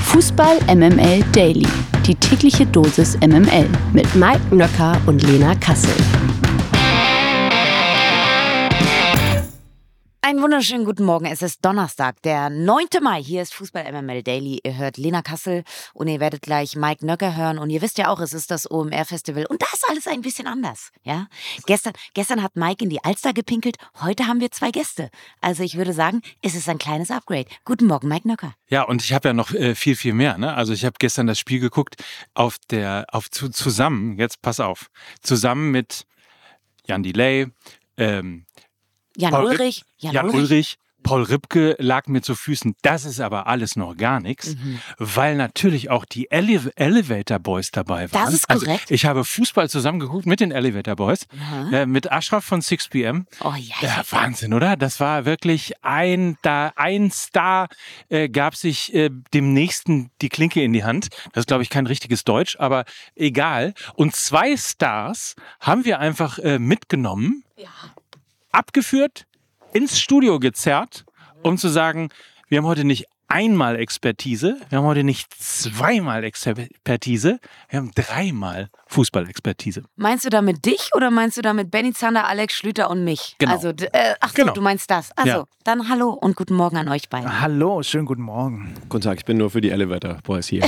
Fußball MML Daily. Die tägliche Dosis MML mit Mike Nöcker und Lena Kassel. Einen wunderschönen guten Morgen. Es ist Donnerstag, der 9. Mai. Hier ist Fußball MML Daily. Ihr hört Lena Kassel und ihr werdet gleich Mike Nöcker hören. Und ihr wisst ja auch, es ist das OMR-Festival. Und da ist alles ein bisschen anders. Ja? Gestern hat Mike in die Alster gepinkelt. Heute haben wir 2 Gäste. Also ich würde sagen, es ist ein kleines Upgrade. Guten Morgen, Mike Nöcker. Ja, und ich habe ja noch viel, viel mehr. Ne? Also ich habe gestern das Spiel geguckt zusammen, jetzt pass auf, zusammen mit Jan Delay, Jan Ulrich. Paul Ripke lag mir zu Füßen. Das ist aber alles noch gar nichts, weil natürlich auch die Elevator Boys dabei waren. Das ist korrekt. Also ich habe Fußball zusammengeguckt mit den Elevator Boys, mit Ashraf von 6pm. Oh ja. Ja, Wahnsinn, oder? Das war wirklich ein Star gab sich dem Nächsten die Klinke in die Hand. Das ist, glaube ich, kein richtiges Deutsch, aber egal. Und 2 Stars haben wir einfach mitgenommen, abgeführt, ins Studio gezerrt, um zu sagen, wir haben heute nicht einmal Expertise, wir haben heute nicht zweimal Expertise, wir haben 3-mal Fußballexpertise. Meinst du damit dich oder meinst du damit Benny Zander, Alex Schlüter und mich? Genau. Also, Genau. Du meinst das. Also, Ja. Dann hallo und guten Morgen an euch beiden. Hallo, schönen guten Morgen. Guten Tag, ich bin nur für die Elevator Boys hier.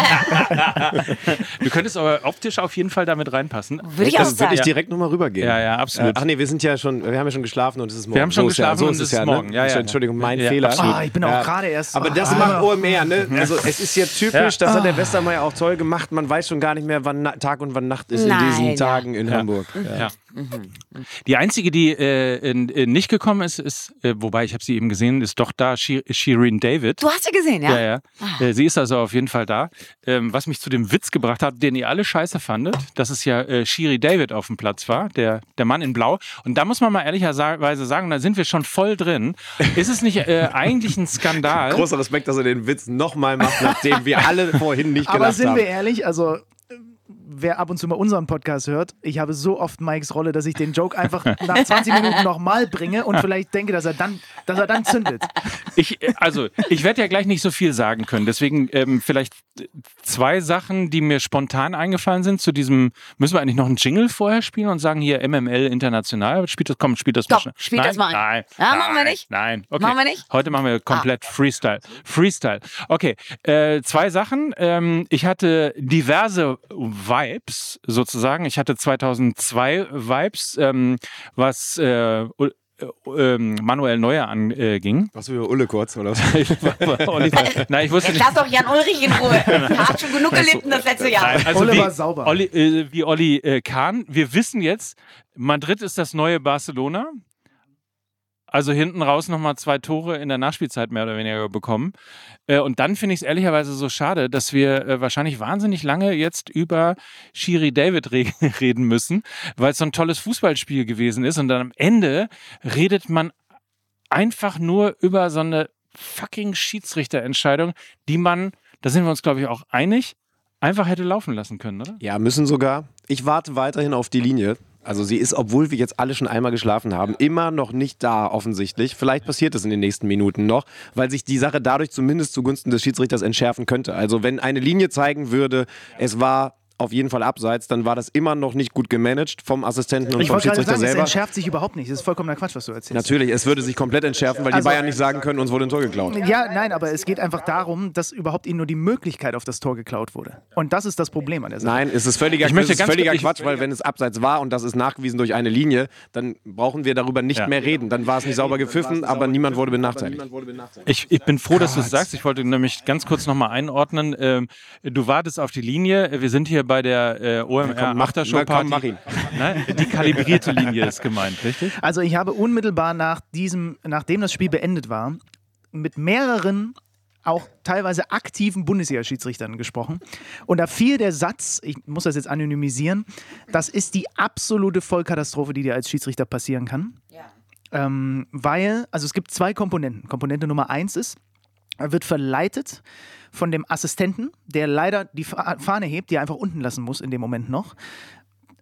Du könntest aber optisch auf jeden Fall damit reinpassen. Würde ich auch Würde sagen. ich direkt nochmal rübergehen. Ja, absolut. Ach nee, wir haben ja schon geschlafen und es ist morgen. Wir haben schon So ist geschlafen so und ist es ist ja, morgen. Ja, ja. Entschuldigung, mein Ja, Fehler. absolut. Ich bin auch gerade erst... Aber das macht OMR, ne? Also es ist ja typisch, das hat der Westermeier auch toll gemacht. Man weiß schon gar nicht mehr, wann Tag und wann Nacht ist in diesen Tagen in Hamburg. Ja. Die einzige, die nicht gekommen ist, wobei ich habe sie eben gesehen, ist doch da, Shirin David. Du hast sie gesehen, ja? Ja. Sie ist also auf jeden Fall da. Was mich zu dem Witz gebracht hat, den ihr alle scheiße fandet, dass es ja Shiri David auf dem Platz war, der Mann in Blau. Und da muss man mal ehrlicherweise sagen, da sind wir schon voll drin. Ist es nicht eigentlich ein Skandal? Großer Respekt, dass er den Witz nochmal macht, nachdem wir alle vorhin nicht gelacht haben. Aber sind wir ehrlich, also wer ab und zu mal unseren Podcast hört, ich habe so oft Mikes Rolle, dass ich den Joke einfach nach 20 Minuten nochmal bringe und vielleicht denke, dass er dann zündet. Ich werde ja gleich nicht so viel sagen können. Deswegen vielleicht 2 Sachen, die mir spontan eingefallen sind. Zu diesem, müssen wir eigentlich noch einen Jingle vorher spielen und sagen, hier MML international? Spielt das Doch, mal. spielt das mal ein. Nein. Ja, machen wir nicht? Nein. Okay. Machen wir nicht? Heute machen wir komplett Freestyle. Okay, 2 Sachen. Ich hatte diverse Vibes sozusagen. Ich hatte 2002 Vibes, was Manuel Neuer anging. Was für Ulle kurz, oder was? Nein, ich wusste nicht. Lass doch Jan Ulrich in Ruhe. Er hat schon genug gelitten das letzte Jahr. Nein, also Ulle war sauber. wie Olli Kahn. Wir wissen jetzt, Madrid ist das neue Barcelona. Also hinten raus nochmal 2 Tore in der Nachspielzeit mehr oder weniger bekommen. Und dann finde ich es ehrlicherweise so schade, dass wir wahrscheinlich wahnsinnig lange jetzt über Shiri David reden müssen, weil es so ein tolles Fußballspiel gewesen ist. Und dann am Ende redet man einfach nur über so eine fucking Schiedsrichterentscheidung, die man, da sind wir uns glaube ich auch einig, einfach hätte laufen lassen können, oder? Ja, müssen sogar. Ich warte weiterhin auf die Linie. Also sie ist, obwohl wir jetzt alle schon einmal geschlafen haben, immer noch nicht da offensichtlich. Vielleicht passiert es in den nächsten Minuten noch, weil sich die Sache dadurch zumindest zugunsten des Schiedsrichters entschärfen könnte. Also wenn eine Linie zeigen würde, es war auf jeden Fall abseits, dann war das immer noch nicht gut gemanagt vom Assistenten und Ich vom wollte gerade Schiedsrichter sagen, es selber. entschärft sich überhaupt nicht. Das ist vollkommener Quatsch, was du erzählst. Natürlich, es würde sich komplett entschärfen, weil die Also- Bayern nicht sagen können, uns wurde ein Tor geklaut. Ja, nein, aber es geht einfach darum, dass überhaupt ihnen nur die Möglichkeit auf das Tor geklaut wurde. Und das ist das Problem an der Sache. Nein, es ist völliger Quatsch, weil wenn es abseits war und das ist nachgewiesen durch eine Linie, dann brauchen wir darüber nicht mehr reden. Dann war es nicht sauber gepfiffen, aber niemand wurde benachteiligt. Ich bin froh, dass du es sagst. Ich wollte nämlich ganz kurz nochmal einordnen. Du wartest auf die Linie. Wir sind hier bei der OMR Aftershow-Party. Mach ihn. Nein, die kalibrierte Linie ist gemeint, richtig? Also ich habe unmittelbar nachdem das Spiel beendet war, mit mehreren auch teilweise aktiven Bundesliga-Schiedsrichtern gesprochen. Und da fiel der Satz, ich muss das jetzt anonymisieren, das ist die absolute Vollkatastrophe, die dir als Schiedsrichter passieren kann. Ja. Weil, also es gibt 2 Komponenten. Komponente Nummer 1 ist, er wird verleitet von dem Assistenten, der leider die Fahne hebt, die er einfach unten lassen muss in dem Moment noch.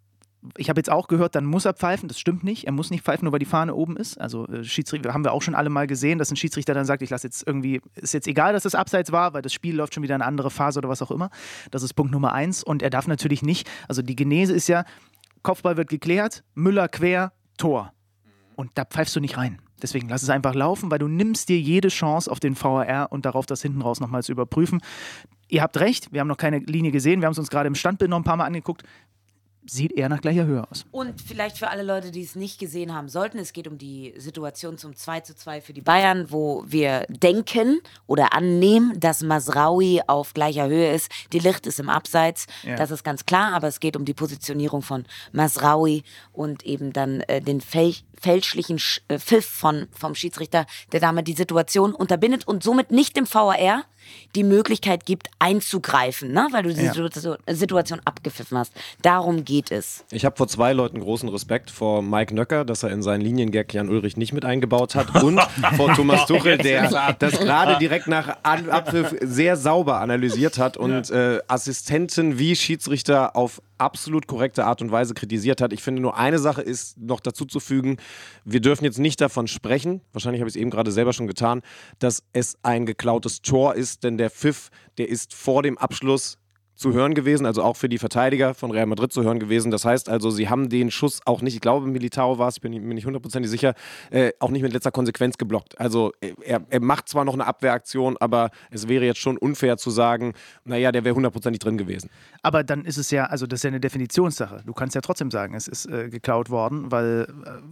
ich habe jetzt auch gehört, dann muss er pfeifen. Das stimmt nicht. Er muss nicht pfeifen, nur weil die Fahne oben ist. Also Schiedsrichter haben wir auch schon alle mal gesehen, dass ein Schiedsrichter dann sagt, ich lasse jetzt irgendwie, ist jetzt egal, dass das Abseits war, weil das Spiel läuft schon wieder in eine andere Phase oder was auch immer. Das ist Punkt Nummer 1. Und er darf natürlich nicht, also die Genese ist ja, Kopfball wird geklärt, Müller quer, Tor. Und da pfeifst du nicht rein. Deswegen lass es einfach laufen, weil du nimmst dir jede Chance auf den VAR und darauf, das hinten raus nochmal zu überprüfen. Ihr habt recht, wir haben noch keine Linie gesehen, wir haben es uns gerade im Standbild noch ein paar Mal angeguckt. Sieht eher nach gleicher Höhe aus. Und vielleicht für alle Leute, die es nicht gesehen haben sollten, es geht um die Situation zum 2:2 für die Bayern, wo wir denken oder annehmen, dass Mazraoui auf gleicher Höhe ist. De Ligt ist im Abseits, das ist ganz klar, aber es geht um die Positionierung von Mazraoui und eben dann den fälschlichen Pfiff vom Schiedsrichter, der damit die Situation unterbindet und somit nicht dem VAR die Möglichkeit gibt, einzugreifen, ne? Weil du die Situation abgepfiffen hast. Darum geht es. Ich habe vor 2 Leuten großen Respekt. Vor Mike Nöcker, dass er in seinen Liniengag Jan Ulrich nicht mit eingebaut hat. Und vor Thomas Tuchel, der das gerade direkt nach Abpfiff sehr sauber analysiert hat und Assistenten wie Schiedsrichter auf absolut korrekte Art und Weise kritisiert hat. Ich finde, nur eine Sache ist noch dazu zu fügen, wir dürfen jetzt nicht davon sprechen, wahrscheinlich habe ich es eben gerade selber schon getan, dass es ein geklautes Tor ist, denn der Pfiff, der ist vor dem Abschluss zu hören gewesen, also auch für die Verteidiger von Real Madrid zu hören gewesen. Das heißt also, sie haben den Schuss auch nicht, ich glaube Militao war es, ich bin mir nicht 100% sicher, auch nicht mit letzter Konsequenz geblockt. Also er macht zwar noch eine Abwehraktion, aber es wäre jetzt schon unfair zu sagen, naja, der wäre 100% drin gewesen. Aber dann ist es ja, also das ist ja eine Definitionssache. Du kannst ja trotzdem sagen, es ist geklaut worden, weil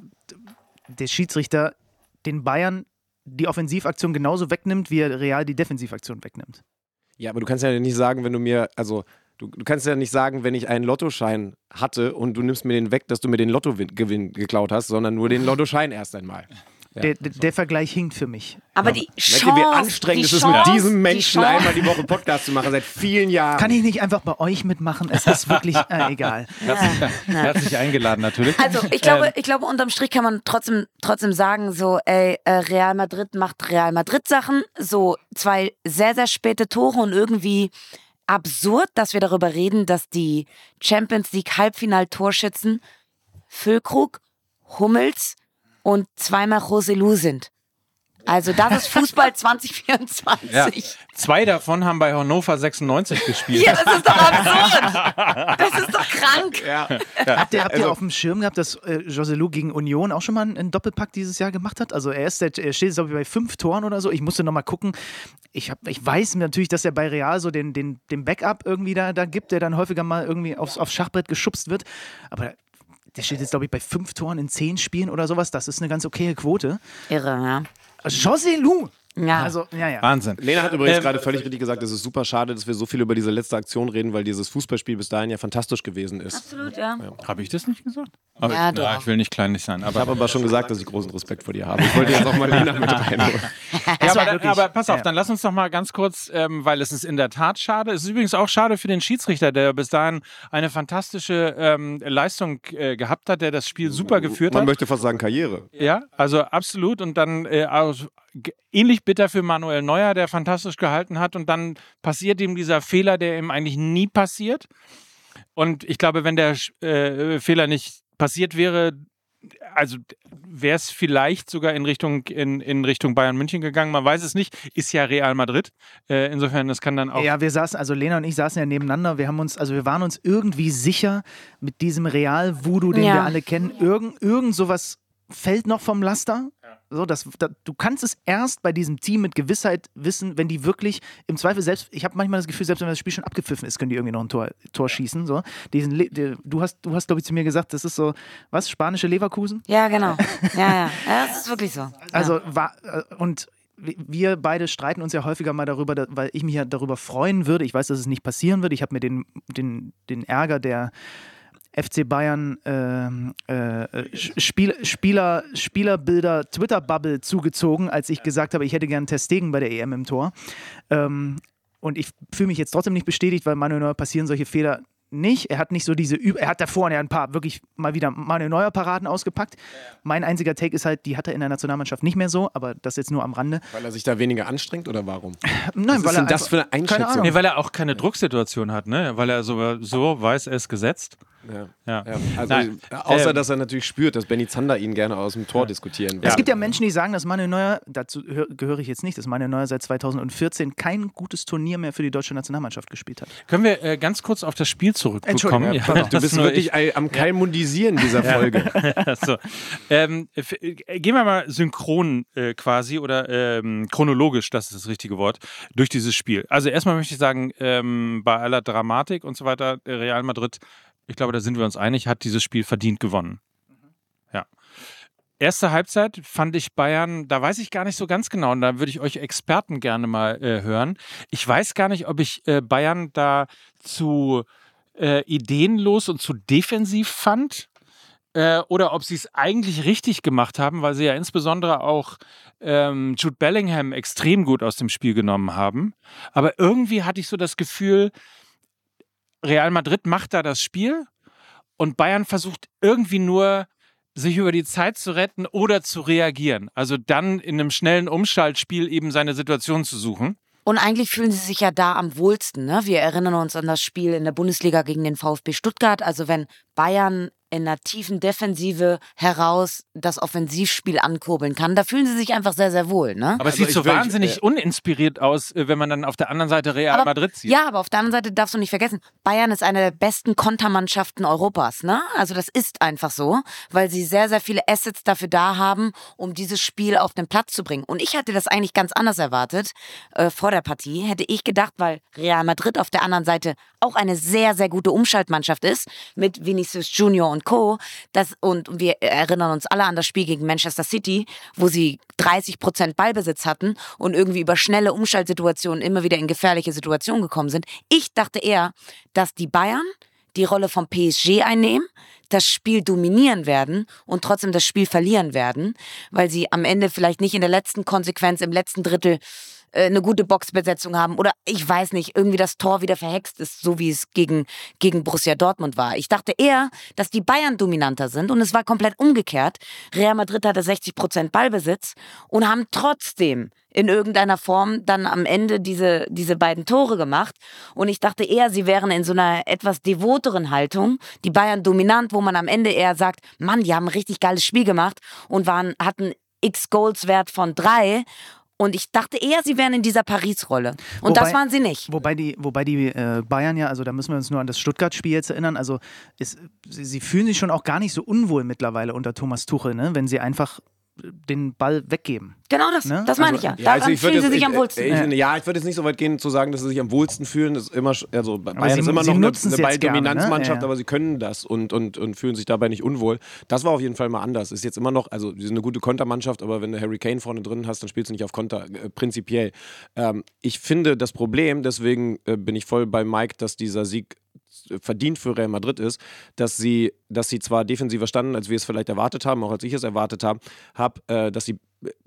der Schiedsrichter den Bayern die Offensivaktion genauso wegnimmt, wie er Real die Defensivaktion wegnimmt. Ja, aber du kannst ja nicht sagen, wenn du mir, also du kannst ja nicht sagen, wenn ich einen Lottoschein hatte und du nimmst mir den weg, dass du mir den Lottogewinn geklaut hast, sondern nur den Lottoschein erst einmal. Ja. Der Vergleich hinkt für mich. Aber die Chance, wie anstrengend es ist, mit diesem Menschen einmal die Woche Podcast zu machen, seit vielen Jahren. Kann ich nicht einfach bei euch mitmachen? Es ist wirklich egal. Herzlich eingeladen natürlich. Also ich glaube, unterm Strich kann man trotzdem sagen, so, Real Madrid macht Real Madrid Sachen, so 2 sehr, sehr späte Tore und irgendwie absurd, dass wir darüber reden, dass die Champions League Halbfinal-Torschützen Füllkrug, Hummels und 2-mal Joselu sind. Also das ist Fußball 2024. Ja. 2 davon haben bei Hannover 96 gespielt. Ja, das ist doch absurd. Das ist doch krank. Ja. Habt ihr auf dem Schirm gehabt, dass Joselu gegen Union auch schon mal einen Doppelpack dieses Jahr gemacht hat? Also er steht jetzt glaube ich bei 5 Toren oder so. Ich musste noch mal gucken. Ich weiß natürlich, dass er bei Real so den Backup irgendwie da gibt, der dann häufiger mal irgendwie aufs Schachbrett geschubst wird. Aber der steht jetzt, glaube ich, bei 5 Toren in 10 Spielen oder sowas. Das ist eine ganz okaye Quote. Irre, ja. Joselu! Ja. Also, ja. Wahnsinn. Lena hat übrigens gerade völlig richtig gesagt, es ist super schade, dass wir so viel über diese letzte Aktion reden, weil dieses Fußballspiel bis dahin ja fantastisch gewesen ist. Absolut, ja. Habe ich das nicht gesagt? Ja, doch. Ich will nicht kleinlich sein. Ich habe aber schon gesagt, dass ich großen Respekt vor dir habe. Ich wollte jetzt auch mal Lena mit reinholen. Aber pass auf, dann lass uns doch mal ganz kurz, weil es ist in der Tat schade. Es ist übrigens auch schade für den Schiedsrichter, der bis dahin eine fantastische Leistung gehabt hat, der das Spiel super geführt hat. Man möchte fast sagen Karriere. Ja, also absolut. Und dann ähnlich bitter für Manuel Neuer, der fantastisch gehalten hat. Und dann passiert ihm dieser Fehler, der ihm eigentlich nie passiert. Und ich glaube, wenn der Fehler nicht passiert wäre, also wäre es vielleicht sogar in Richtung Bayern München gegangen. Man weiß es nicht. Ist ja Real Madrid. Insofern, das kann dann auch. Ja, Lena und ich saßen ja nebeneinander. Wir waren uns irgendwie sicher mit diesem Real-Voodoo, den wir alle kennen. Irgend sowas fällt noch vom Laster. So, du kannst es erst bei diesem Team mit Gewissheit wissen, wenn die wirklich im Zweifel selbst, ich habe manchmal das Gefühl, selbst wenn das Spiel schon abgepfiffen ist, können die irgendwie noch ein Tor schießen. So. Du hast glaube ich, zu mir gesagt, das ist so, was, spanische Leverkusen? Ja, genau. Ja, das ist wirklich so. Also, und wir beide streiten uns ja häufiger mal darüber, weil ich mich ja darüber freuen würde. Ich weiß, dass es nicht passieren wird. Ich habe mir den Ärger der FC Bayern Spielerbilder Twitter-Bubble zugezogen, als ich gesagt habe, ich hätte gern Ter Stegen bei der EM im Tor. Und ich fühle mich jetzt trotzdem nicht bestätigt, weil Manuel Neuer passieren solche Fehler nicht. Er hat nicht so er hat davor ja ein paar wirklich mal wieder Manuel Neuer Paraden ausgepackt. Mein einziger Take ist halt, die hat er in der Nationalmannschaft nicht mehr so, aber das jetzt nur am Rande. Weil er sich da weniger anstrengt oder warum? Nein, Was ist das für eine Einschätzung? Nee, weil er auch keine Drucksituation hat, ne? Weil er so weiß, er ist gesetzt. Ja. Also, außer, dass er natürlich spürt, dass Benny Zander ihn gerne aus dem Tor diskutieren will. Es gibt ja Menschen, die sagen, dass Manuel Neuer, dazu gehöre ich jetzt nicht, dass Manuel Neuer seit 2014 kein gutes Turnier mehr für die deutsche Nationalmannschaft gespielt hat. Können wir ganz kurz auf das Spiel zurückkommen? Ja, du bist wirklich am Kalmundisieren dieser Folge. So. Gehen wir mal synchron quasi oder chronologisch, das ist das richtige Wort, durch dieses Spiel. Also erstmal möchte ich sagen, bei aller Dramatik und so weiter, Real Madrid, ich glaube, da sind wir uns einig, hat dieses Spiel verdient gewonnen. Ja. Erste Halbzeit fand ich Bayern, da weiß ich gar nicht so ganz genau, und da würde ich euch Experten gerne mal hören. Ich weiß gar nicht, ob ich Bayern da zu ideenlos und zu defensiv fand oder ob sie es eigentlich richtig gemacht haben, weil sie ja insbesondere auch Jude Bellingham extrem gut aus dem Spiel genommen haben. Aber irgendwie hatte ich so das Gefühl, Real Madrid macht da das Spiel und Bayern versucht irgendwie nur, sich über die Zeit zu retten oder zu reagieren. Also dann in einem schnellen Umschaltspiel eben seine Situation zu suchen. Und eigentlich fühlen sie sich ja da am wohlsten. Ne? Wir erinnern uns an das Spiel in der Bundesliga gegen den VfB Stuttgart. Also wenn Bayern in einer tiefen Defensive heraus das Offensivspiel ankurbeln kann. Da fühlen sie sich einfach sehr, sehr wohl. Ne? Aber es sieht so wahnsinnig uninspiriert aus, wenn man dann auf der anderen Seite Real Madrid sieht. Ja, aber auf der anderen Seite darfst du nicht vergessen, Bayern ist eine der besten Kontermannschaften Europas. Ne? Also das ist einfach so, weil sie sehr, sehr viele Assets dafür da haben, um dieses Spiel auf den Platz zu bringen. Und ich hatte das eigentlich ganz anders erwartet. Vor der Partie hätte ich gedacht, weil Real Madrid auf der anderen Seite auch eine sehr, sehr gute Umschaltmannschaft ist, mit Vinicius Junior und Co. Und wir erinnern uns alle an das Spiel gegen Manchester City, wo sie 30% Ballbesitz hatten und irgendwie über schnelle Umschaltsituationen immer wieder in gefährliche Situationen gekommen sind. Ich dachte eher, dass die Bayern die Rolle vom PSG einnehmen, das Spiel dominieren werden und trotzdem das Spiel verlieren werden, weil sie am Ende vielleicht nicht in der letzten Konsequenz, im letzten Drittel eine gute Boxbesetzung haben oder ich weiß nicht, irgendwie das Tor wieder verhext ist, so wie es gegen Borussia Dortmund war. Ich dachte eher, dass die Bayern dominanter sind und es war komplett umgekehrt. Real Madrid hatte 60% Ballbesitz und haben trotzdem in irgendeiner Form dann am Ende diese beiden Tore gemacht und ich dachte eher, sie wären in so einer etwas devoteren Haltung, die Bayern dominant, wo man am Ende eher sagt, Mann, die haben ein richtig geiles Spiel gemacht und hatten X-Goals-Wert von 3. Und ich dachte eher, sie wären in dieser Paris-Rolle. Und das waren sie nicht. Wobei die Bayern ja, also da müssen wir uns nur an das Stuttgart-Spiel jetzt erinnern, also sie fühlen sich schon auch gar nicht so unwohl mittlerweile unter Thomas Tuchel, ne? Wenn sie einfach den Ball weggeben. Genau das, ne? Das meine ich ja. Daran fühlen sie sich am wohlsten. Ich würde jetzt nicht so weit gehen zu sagen, dass sie sich am wohlsten fühlen. Das ist immer, also Bayern ist immer noch eine Balldominanzmannschaft, ne? Aber sie können das und fühlen sich dabei nicht unwohl. Das war auf jeden Fall mal anders. Ist jetzt immer noch, also sie sind eine gute Kontermannschaft, aber wenn du Harry Kane vorne drin hast, dann spielst du nicht auf Konter, prinzipiell. Ich finde das Problem, deswegen bin ich voll bei Mike, dass dieser Sieg verdient für Real Madrid ist, dass sie zwar defensiver standen, als wir es vielleicht erwartet haben, auch als ich es erwartet habe, dass sie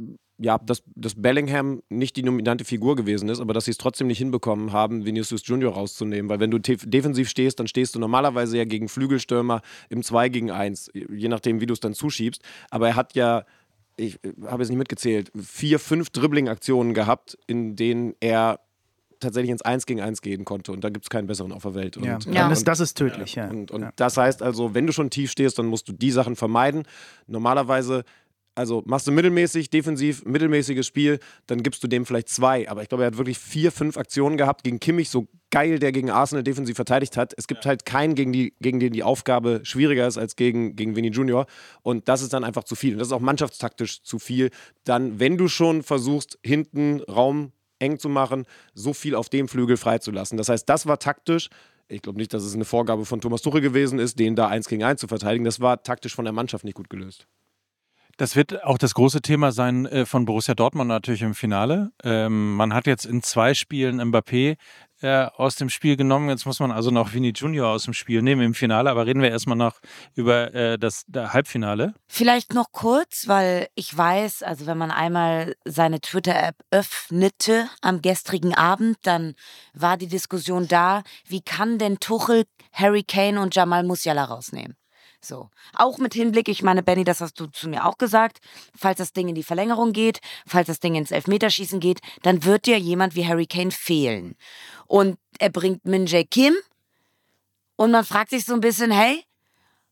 dass Bellingham nicht die dominante Figur gewesen ist, aber dass sie es trotzdem nicht hinbekommen haben, Vinicius Junior rauszunehmen, weil wenn du defensiv stehst, dann stehst du normalerweise ja gegen Flügelstürmer im 2 gegen 1, je nachdem, wie du es dann zuschiebst, aber er hat ja, ich habe es nicht mitgezählt, 4, 5 Dribbling-Aktionen gehabt, in denen er tatsächlich ins 1 gegen 1 gehen konnte und da gibt es keinen besseren auf der Welt. Das ist tödlich. Und das heißt also, wenn du schon tief stehst, dann musst du die Sachen vermeiden. Normalerweise, also machst du mittelmäßig, defensiv, mittelmäßiges Spiel, dann gibst du dem vielleicht 2. Aber ich glaube, er hat wirklich 4, 5 Aktionen gehabt gegen Kimmich, so geil, der gegen Arsenal defensiv verteidigt hat. Es gibt halt keinen, gegen den die Aufgabe schwieriger ist als gegen Vinny Junior. Und das ist dann einfach zu viel. Und das ist auch mannschaftstaktisch zu viel. Dann, wenn du schon versuchst, hinten Raum eng zu machen, so viel auf dem Flügel freizulassen. Das heißt, das war taktisch. Ich glaube nicht, dass es eine Vorgabe von Thomas Tuchel gewesen ist, den da 1 gegen 1 zu verteidigen. Das war taktisch von der Mannschaft nicht gut gelöst. Das wird auch das große Thema sein von Borussia Dortmund natürlich im Finale. Man hat jetzt in 2 Spielen Mbappé aus dem Spiel genommen. Jetzt muss man also noch Vini Junior aus dem Spiel nehmen im Finale. Aber reden wir erstmal noch über das Halbfinale. Vielleicht noch kurz, weil ich weiß, also wenn man einmal seine Twitter-App öffnete am gestrigen Abend, dann war die Diskussion da, wie kann denn Tuchel Harry Kane und Jamal Musiala rausnehmen? So. Auch mit Hinblick, ich meine, Benny, das hast du zu mir auch gesagt, falls das Ding in die Verlängerung geht, falls das Ding ins Elfmeterschießen geht, dann wird dir jemand wie Harry Kane fehlen. Und er bringt Min Jae Kim und man fragt sich so ein bisschen, hey,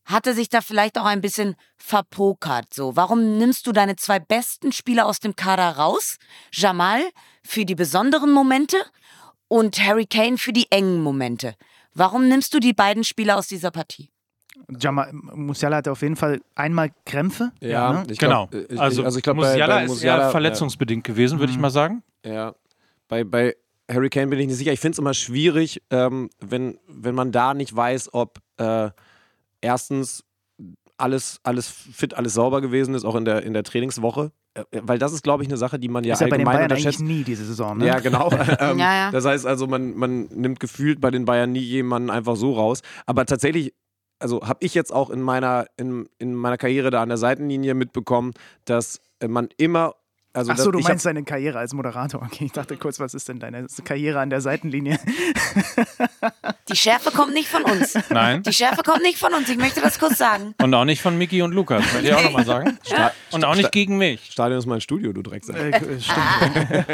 hatte sich da vielleicht auch ein bisschen verpokert. So, warum nimmst du deine 2 besten Spieler aus dem Kader raus? Jamal für die besonderen Momente und Harry Kane für die engen Momente. Warum nimmst du die beiden Spieler aus dieser Partie? Musiala hatte auf jeden Fall einmal Krämpfe. Ja, ne? ich glaub, genau. Also ich glaub, Musiala ist eher verletzungsbedingt gewesen, würde ich mal sagen. Ja, bei Harry Kane bin ich nicht sicher. Ich finde es immer schwierig, wenn man da nicht weiß, ob erstens alles fit, alles sauber gewesen ist, auch in der Trainingswoche. Weil das ist, glaube ich, eine Sache, die man ja allgemein bei den Bayern unterschätzt. Eigentlich nie diese Saison, ne? Ja, genau. Ja. Das heißt also, man nimmt gefühlt bei den Bayern nie jemanden einfach so raus. Aber tatsächlich, also habe ich jetzt auch in meiner Karriere da an der Seitenlinie mitbekommen, dass man immer... Also Ach so, du meinst deine Karriere als Moderator. Okay, ich dachte kurz, was ist denn deine Karriere an der Seitenlinie? Die Schärfe kommt nicht von uns. Nein. Die Schärfe kommt nicht von uns, ich möchte das kurz sagen. Und auch nicht von Micky und Lukas, möchte ich auch nochmal sagen. Und auch nicht gegen mich. Stadion ist mein Studio, du Drecksack. Stimmt.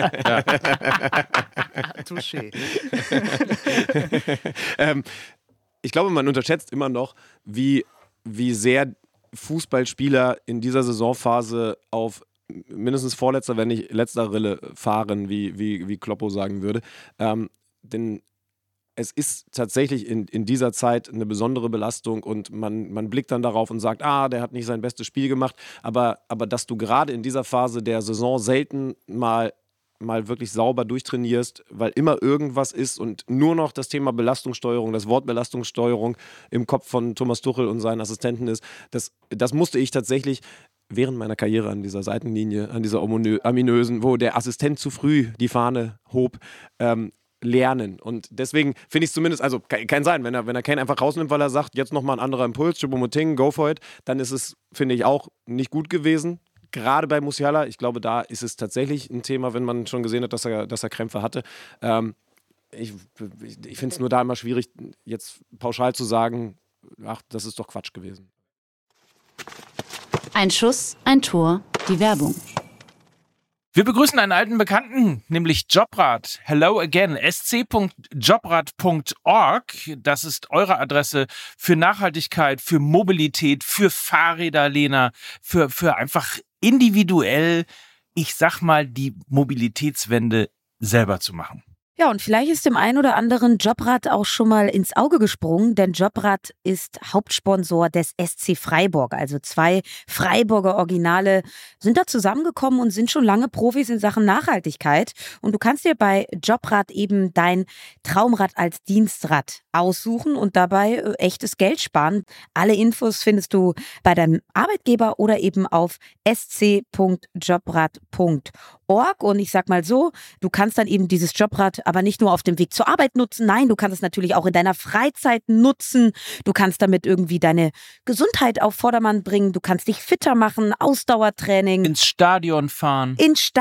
Touché. Ich glaube, man unterschätzt immer noch, wie sehr Fußballspieler in dieser Saisonphase auf mindestens vorletzter, wenn nicht letzter Rille fahren, wie Kloppo sagen würde. Denn es ist tatsächlich in dieser Zeit eine besondere Belastung und man blickt dann darauf und sagt, der hat nicht sein bestes Spiel gemacht, aber dass du gerade in dieser Phase der Saison selten mal wirklich sauber durchtrainierst, weil immer irgendwas ist und nur noch das Thema Belastungssteuerung, das Wort Belastungssteuerung im Kopf von Thomas Tuchel und seinen Assistenten ist, das musste ich tatsächlich während meiner Karriere an dieser Seitenlinie, an dieser ominösen, wo der Assistent zu früh die Fahne hob, lernen. Und deswegen finde ich es zumindest, also kann sein, wenn er Kane einfach rausnimmt, weil er sagt, jetzt nochmal ein anderer Impuls, Choupo-Moting, go for it, dann ist es, finde ich, auch nicht gut gewesen. Gerade bei Musiala, ich glaube, da ist es tatsächlich ein Thema, wenn man schon gesehen hat, dass er Krämpfe hatte. Ich finde es nur da immer schwierig, jetzt pauschal zu sagen, ach, das ist doch Quatsch gewesen. Ein Schuss, ein Tor, die Werbung. Wir begrüßen einen alten Bekannten, nämlich Jobrad. Hello again, sc.jobrad.org. Das ist eure Adresse für Nachhaltigkeit, für Mobilität, für Fahrräder, Lena, für einfach individuell, ich sag mal, die Mobilitätswende selber zu machen. Ja, und vielleicht ist dem einen oder anderen Jobrad auch schon mal ins Auge gesprungen, denn Jobrad ist Hauptsponsor des SC Freiburg. Also 2 Freiburger Originale sind da zusammengekommen und sind schon lange Profis in Sachen Nachhaltigkeit. Und du kannst dir bei Jobrad eben dein Traumrad als Dienstrad aussuchen und dabei echtes Geld sparen. Alle Infos findest du bei deinem Arbeitgeber oder eben auf sc.jobrad.org. Und ich sag mal so, du kannst dann eben dieses Jobrad aber nicht nur auf dem Weg zur Arbeit nutzen. Nein, du kannst es natürlich auch in deiner Freizeit nutzen. Du kannst damit irgendwie deine Gesundheit auf Vordermann bringen. Du kannst dich fitter machen, Ausdauertraining. Ins Stadion fahren.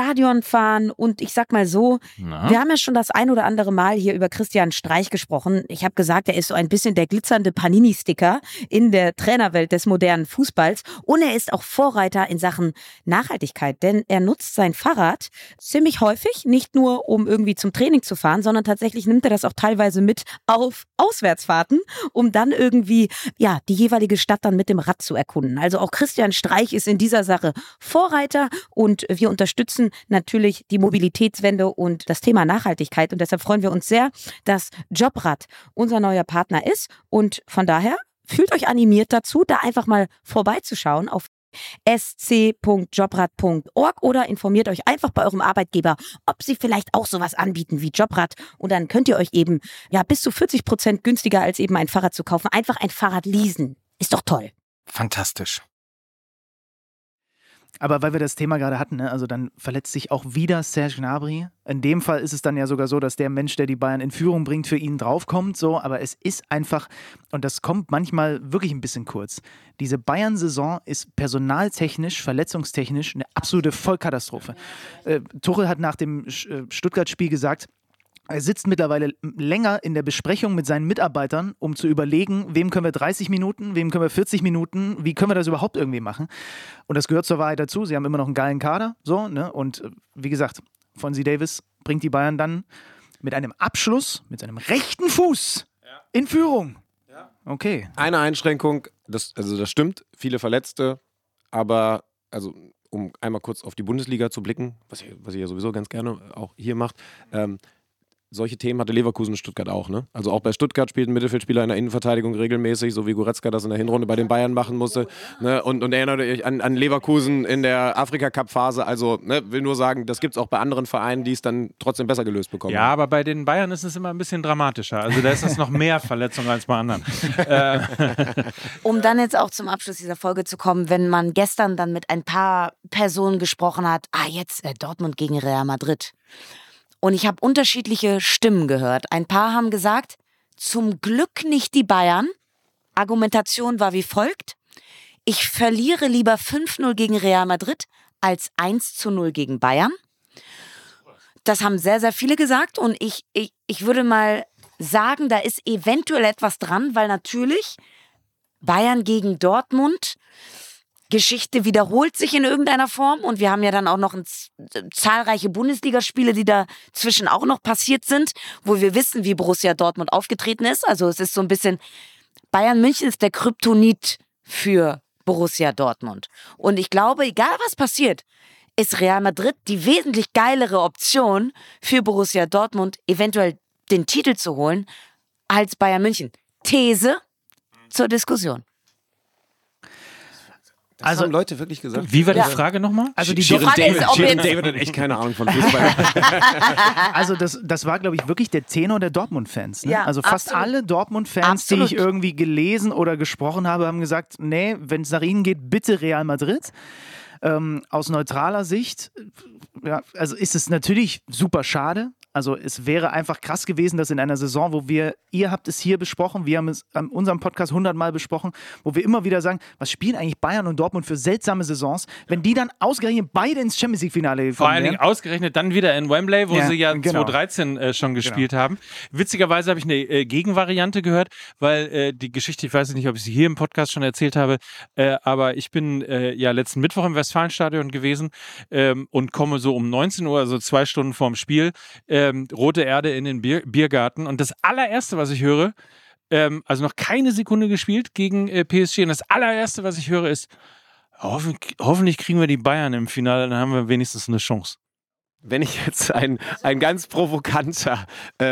Und ich sag mal so, wir haben ja schon das ein oder andere Mal hier über Christian Streich gesprochen. Ich habe gesagt, er ist so ein bisschen der glitzernde Panini-Sticker in der Trainerwelt des modernen Fußballs. Und er ist auch Vorreiter in Sachen Nachhaltigkeit, denn er nutzt sein Fahrrad ziemlich häufig, nicht nur um irgendwie zum Training zu fahren, sondern tatsächlich nimmt er das auch teilweise mit auf Auswärtsfahrten, um dann irgendwie die jeweilige Stadt dann mit dem Rad zu erkunden. Also auch Christian Streich ist in dieser Sache Vorreiter und wir unterstützen natürlich die Mobilitätswende und das Thema Nachhaltigkeit und deshalb freuen wir uns sehr, dass Jobrad unser neuer Partner ist und von daher fühlt euch animiert dazu, da einfach mal vorbeizuschauen auf sc.jobrad.org oder informiert euch einfach bei eurem Arbeitgeber, ob sie vielleicht auch sowas anbieten wie Jobrad und dann könnt ihr euch eben bis zu 40% günstiger als eben ein Fahrrad zu kaufen, einfach ein Fahrrad leasen. Ist doch toll. Fantastisch. Aber weil wir das Thema gerade hatten, ne, also dann verletzt sich auch wieder Serge Gnabry. In dem Fall ist es dann ja sogar so, dass der Mensch, der die Bayern in Führung bringt, für ihn draufkommt. So, aber es ist einfach, und das kommt manchmal wirklich ein bisschen kurz, diese Bayern-Saison ist personaltechnisch, verletzungstechnisch eine absolute Vollkatastrophe. Tuchel hat nach dem Stuttgart-Spiel gesagt, er sitzt mittlerweile länger in der Besprechung mit seinen Mitarbeitern, um zu überlegen, wem können wir 30 Minuten, wem können wir 40 Minuten, wie können wir das überhaupt irgendwie machen. Und das gehört zur Wahrheit dazu. Sie haben immer noch einen geilen Kader. So, ne? Und wie gesagt, Fonzie Davis bringt die Bayern dann mit einem Abschluss, mit seinem rechten Fuß in Führung. Okay. Eine Einschränkung, das stimmt, viele Verletzte, aber um einmal kurz auf die Bundesliga zu blicken, was ihr ja sowieso ganz gerne auch hier macht, solche Themen hatte Leverkusen und Stuttgart auch, ne? Also auch bei Stuttgart spielt ein Mittelfeldspieler in der Innenverteidigung regelmäßig, so wie Goretzka das in der Hinrunde bei den Bayern machen musste. Ne? Und erinnert euch an Leverkusen in der Afrika-Cup-Phase. Also, will nur sagen, das gibt es auch bei anderen Vereinen, die es dann trotzdem besser gelöst bekommen. Ja, aber bei den Bayern ist es immer ein bisschen dramatischer. Also da ist es noch mehr Verletzungen als bei anderen. Um dann jetzt auch zum Abschluss dieser Folge zu kommen, wenn man gestern dann mit ein paar Personen gesprochen hat, jetzt Dortmund gegen Real Madrid. Und ich habe unterschiedliche Stimmen gehört. Ein paar haben gesagt, zum Glück nicht die Bayern. Argumentation war wie folgt: Ich verliere lieber 5-0 gegen Real Madrid als 1-0 gegen Bayern. Das haben sehr, sehr viele gesagt. Und ich würde mal sagen, da ist eventuell etwas dran, weil natürlich Bayern gegen Dortmund, Geschichte wiederholt sich in irgendeiner Form und wir haben ja dann auch noch zahlreiche Bundesligaspiele, die dazwischen auch noch passiert sind, wo wir wissen, wie Borussia Dortmund aufgetreten ist. Also es ist so ein bisschen, Bayern München ist der Kryptonit für Borussia Dortmund. Und ich glaube, egal was passiert, ist Real Madrid die wesentlich geilere Option für Borussia Dortmund, eventuell den Titel zu holen, als Bayern München. These zur Diskussion. Das haben Leute wirklich gesagt. Wie war die Frage nochmal? Also die Shirin David hat echt keine Ahnung von Fußball. Also das war, glaube ich, wirklich der Tenor der Dortmund-Fans. Ne? Ja, also fast alle Dortmund-Fans, die ich irgendwie gelesen oder gesprochen habe, haben gesagt, nee, wenn es nach ihnen geht, bitte Real Madrid. Aus neutraler Sicht, also ist es natürlich super schade. Also es wäre einfach krass gewesen, dass in einer Saison, wo ihr habt es hier besprochen, wir haben es an unserem Podcast 100-mal besprochen, wo wir immer wieder sagen, was spielen eigentlich Bayern und Dortmund für seltsame Saisons, wenn die dann ausgerechnet beide ins Champions-League-Finale gekommen Vor allen Dingen ausgerechnet dann wieder in Wembley, wo sie ja genau. 2013 schon gespielt haben. Witzigerweise habe ich eine Gegenvariante gehört, weil die Geschichte, ich weiß nicht, ob ich sie hier im Podcast schon erzählt habe, aber ich bin letzten Mittwoch im Westfalenstadion gewesen und komme so um 19 Uhr, also 2 Stunden vorm Spiel, rote Erde in den Biergarten. Und das allererste, was ich höre, also noch keine Sekunde gespielt gegen PSG, und das allererste, was ich höre, ist, hoffentlich kriegen wir die Bayern im Finale, dann haben wir wenigstens eine Chance. Wenn ich jetzt ein ganz provokanter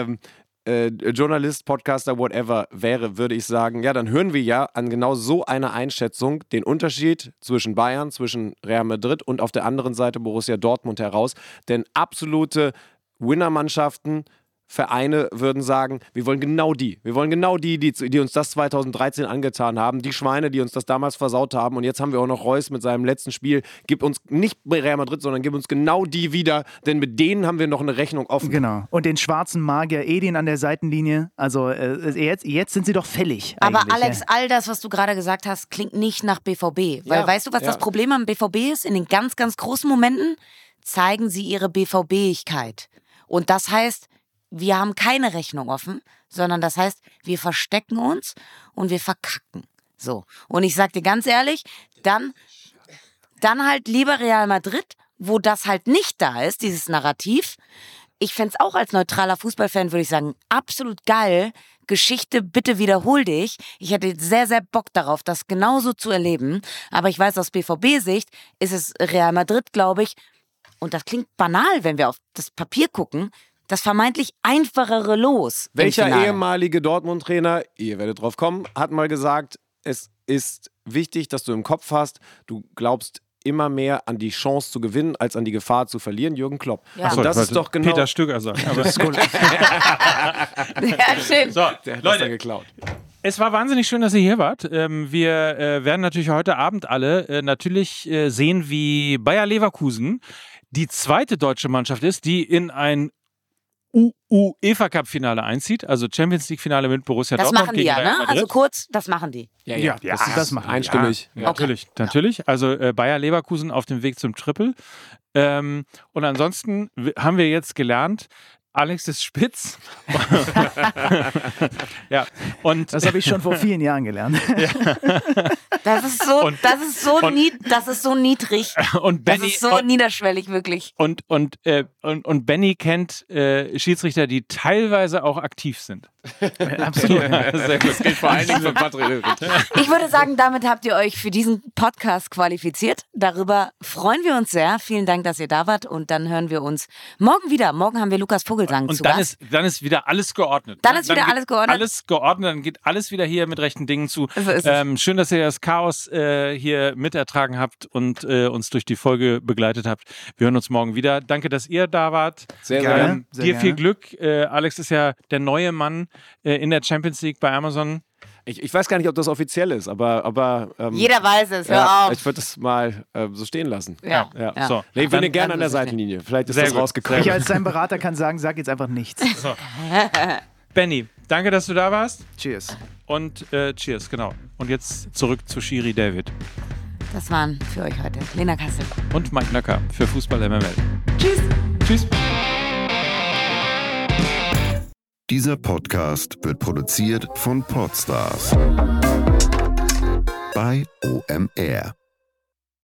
Journalist, Podcaster, whatever wäre, würde ich sagen, ja, dann hören wir ja an genau so einer Einschätzung den Unterschied zwischen Bayern, zwischen Real Madrid und auf der anderen Seite Borussia Dortmund heraus. Denn absolute Winnermannschaften, Vereine würden sagen, wir wollen genau die die uns das 2013 angetan haben, die Schweine, die uns das damals versaut haben, und jetzt haben wir auch noch Reus mit seinem letzten Spiel, gib uns nicht Real Madrid, sondern gib uns genau die wieder, denn mit denen haben wir noch eine Rechnung offen. Genau, und den schwarzen Magier Edin an der Seitenlinie, also jetzt sind sie doch fällig. Aber Alex, all das, was du gerade gesagt hast, klingt nicht nach BVB, weil weißt du, was das Problem am BVB ist? In den ganz, ganz großen Momenten zeigen sie ihre BVB-igkeit. Und das heißt, wir haben keine Rechnung offen, sondern das heißt, wir verstecken uns und wir verkacken. So. Und ich sag dir ganz ehrlich, dann halt lieber Real Madrid, wo das halt nicht da ist, dieses Narrativ. Ich fände es auch als neutraler Fußballfan, würde ich sagen, absolut geil. Geschichte, bitte wiederhol dich. Ich hätte sehr, sehr Bock darauf, das genauso zu erleben. Aber ich weiß, aus BVB-Sicht ist es Real Madrid, glaube ich, und das klingt banal, wenn wir auf das Papier gucken, das vermeintlich einfachere Los. Welcher ehemalige Dortmund-Trainer, ihr werdet drauf kommen, hat mal gesagt, es ist wichtig, dass du im Kopf hast, du glaubst immer mehr an die Chance zu gewinnen, als an die Gefahr zu verlieren, Jürgen Klopp. Ja. Und das ist doch genau... Peter Stöger sagt. Aber Ja, schön. so, Der hat das Leute, dann geklaut. es war wahnsinnig schön, dass ihr hier wart. Wir werden natürlich heute Abend alle natürlich sehen, wie Bayer Leverkusen die zweite deutsche Mannschaft ist, die in ein UEFA-Cup-Finale einzieht, also Champions-League-Finale mit Borussia Dortmund. Das machen die gegen ja, Real ne? Madrid. Also kurz, das machen die. Ja, das machen einstimmig. Ja, natürlich. Also Bayer Leverkusen auf dem Weg zum Triple. Und ansonsten haben wir jetzt gelernt, Alex ist spitz. Ja, und das habe ich schon vor vielen Jahren gelernt. Das ist so niedrig. Und Benny, das ist so niederschwellig, wirklich. Und Benny kennt Schiedsrichter, die teilweise auch aktiv sind. Absolut. Ja, sehr gut. Das gilt vor allen Dingen für Patrick. Ich würde sagen, damit habt ihr euch für diesen Podcast qualifiziert. Darüber freuen wir uns sehr. Vielen Dank, dass ihr da wart. Und dann hören wir uns morgen wieder. Morgen haben wir Lukas Vogelsang zu Gast. Dann ist wieder alles geordnet. Alles geordnet. Dann geht alles wieder hier mit rechten Dingen zu. So ist es. Schön, dass ihr das Chaos hier mitertragen habt und uns durch die Folge begleitet habt. Wir hören uns morgen wieder. Danke, dass ihr da wart. Sehr gerne. Dir viel Glück. Alex ist ja der neue Mann in der Champions League bei Amazon. Ich weiß gar nicht, ob das offiziell ist, aber Jeder weiß es, hör auf. Ich würde das mal so stehen lassen. Ja. So. Nee, ich bin Dann- gerne an der Seitenlinie. Vielleicht ist Sehr das gut. rausgekommen. Ich als dein Berater kann sagen, sag jetzt einfach nichts. Benny, danke, dass du da warst. Cheers. Und cheers, genau. Und jetzt zurück zu Schiri David Das waren für euch heute Lena Kassel. und Mike Nöcker für Fußball MML. Tschüss. Tschüss. Dieser Podcast wird produziert von Podstars bei OMR.